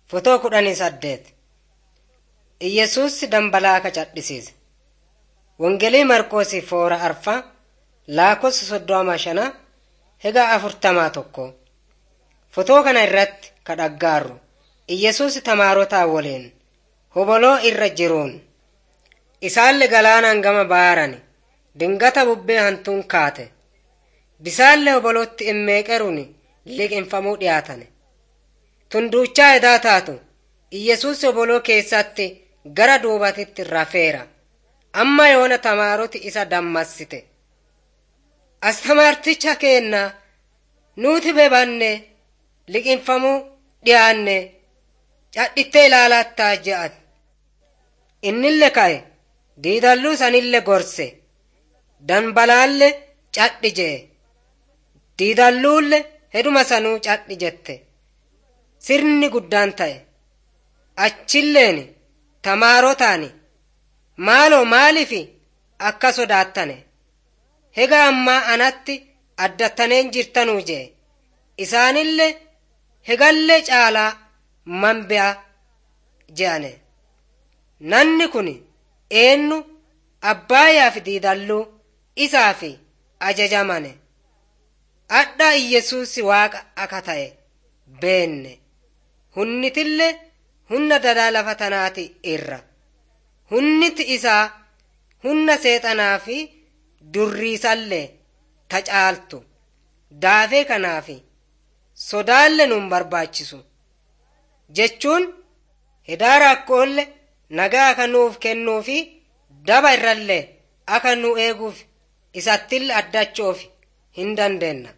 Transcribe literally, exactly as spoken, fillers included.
Fotoo kudhanii saddeet Iyesuus dambalaa ka cadhisiise. Wongelii Marqoosii foora arfa laakos soddoma shana hega afurtamaa tokko. Fotoo kana irratti ka dhaggaarru Iyesuus tamaarotaa waliin hoboloo irra jiruun isaallee galaanaan gama baarani dingata bubbee hantuun kaate bisaallee hobolootti immeeqeruun liqinfamuu dhiyaatane. Tunduuchaa edaa taatu Iyesuus hoboloo keessatti gara duubatitti rafeera. Amma yoona tamaaroti isa dammassite. Astamaarticha keenna nuti bebanne liqinfamuu dhiyaanne cadhittee ilaalattaa je'an. Innille ka'e diidalluu sanille gorse dambalaalle cadhi je'e. Diidalluulle heduma sanuu cadhi jette. Sirni guddaan ta'e. Achilleen tamaarotaani maaloo maalifi akka sodaattane hega ammaa anatti addattaneen jirtanuu jee isaanille hegallee caalaa manbi'a je'ane. Nanni kun eennu abbaayaa fi diidalluu isaa fi ajajamane. Adha Iyesuus waaqa akka ta'e beenne. Hunnitille hunna dadaa lafa tanaati irra. Hunniti isaa hunna seexanaa fi durriisallee ta caaltu. Daafee kanaafi sodaalle nun barbaachisu. Jechuun hedaara akkoolle nagaa akka nuuf kennuufi daba irrallee akka nu eeguuf isattil addachoof hin dandeenna.